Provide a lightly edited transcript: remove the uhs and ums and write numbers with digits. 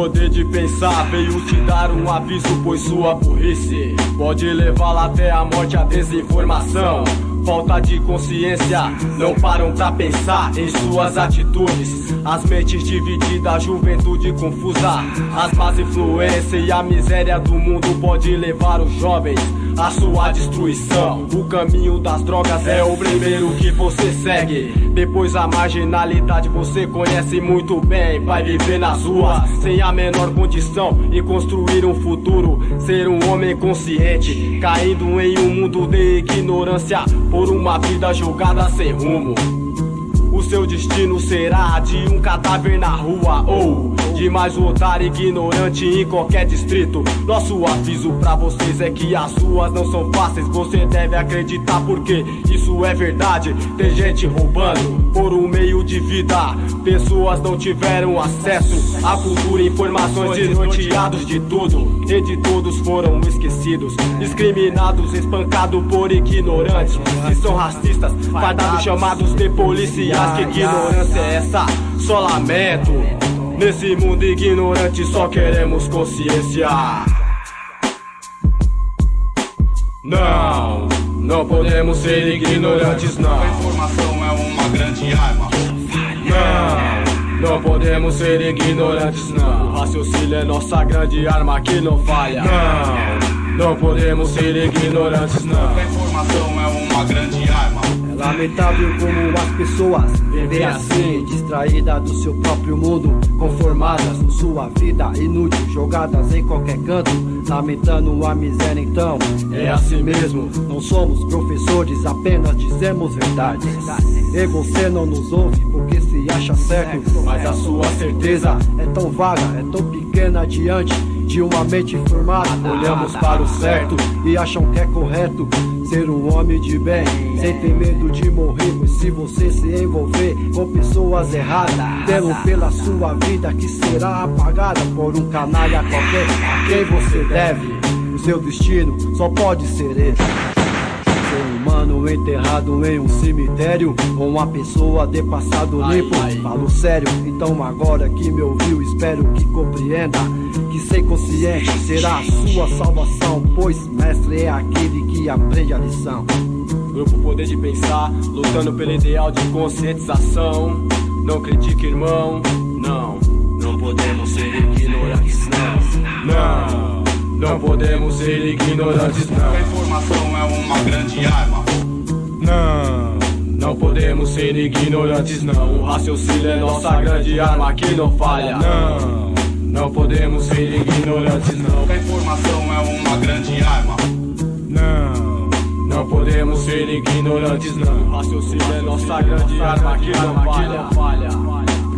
poder de pensar veio te dar um aviso, pois sua burrice pode levá-la até a morte, a desinformação. Falta de consciência, não param pra pensar em suas atitudes. As mentes divididas, a juventude confusa, as más influências e a miséria do mundo pode levar os jovens à sua destruição. O caminho das drogas é o primeiro que você segue, depois a marginalidade você conhece muito bem. Vai viver nas ruas sem a menor condição e construir um futuro, ser um homem consciente, caindo em um mundo de ignorância por uma vida jogada sem rumo. O seu destino será de um cadáver na rua ou de mais um otário ignorante em qualquer distrito. Nosso aviso pra vocês é que as ruas não são fáceis, você deve acreditar porque isso é verdade. Tem gente roubando por um meio de vida, pessoas não tiveram acesso à cultura, informações desnorteados de tudo e de todos foram esquecidos, discriminados, espancados por ignorantes que são racistas, fardados chamados de policiais. Que ignorância é essa? Só lamento. Nesse mundo ignorante só queremos consciência. Não, não podemos ser ignorantes, não. A informação é uma grande arma. Não podemos ser ignorantes, não. O raciocínio é nossa grande arma que não falha. Não podemos ser ignorantes, não. A informação é uma grande arma. É lamentável como as pessoas vivem assim, distraídas do seu próprio mundo, conformadas com sua vida inútil, jogadas em qualquer canto, lamentando a miséria. Então é assim mesmo, não somos professores, apenas dizemos verdades. E você não nos ouve porque se acha certo, mas a sua certeza é tão vaga, é tão pequena diante de uma mente formada. Olhamos para o certo e acham que é correto ser um homem de bem, sem ter medo de morrer. Pois se você se envolver com pessoas erradas, temo pela sua vida que será apagada por um canalha qualquer a quem você deve. O seu destino só pode ser esse: ser humano enterrado em um cemitério, ou uma pessoa de passado limpo. Falo sério, então agora que me ouviu, espero que compreenda que ser consciente será a sua salvação, pois mestre é aquele que aprende a lição. Grupo Poder de Pensar, lutando pelo ideal de conscientização. Não critique, irmão, não podemos ser ignorantes, não podemos ser ignorantes, não. A informação é uma grande arma. Não podemos ser ignorantes, não. O raciocínio é nossa grande arma que não falha. Não podemos ser ignorantes, não. A informação é uma grande arma. Não podemos ser ignorantes, não. O raciocínio é nossa grande arma que não falha.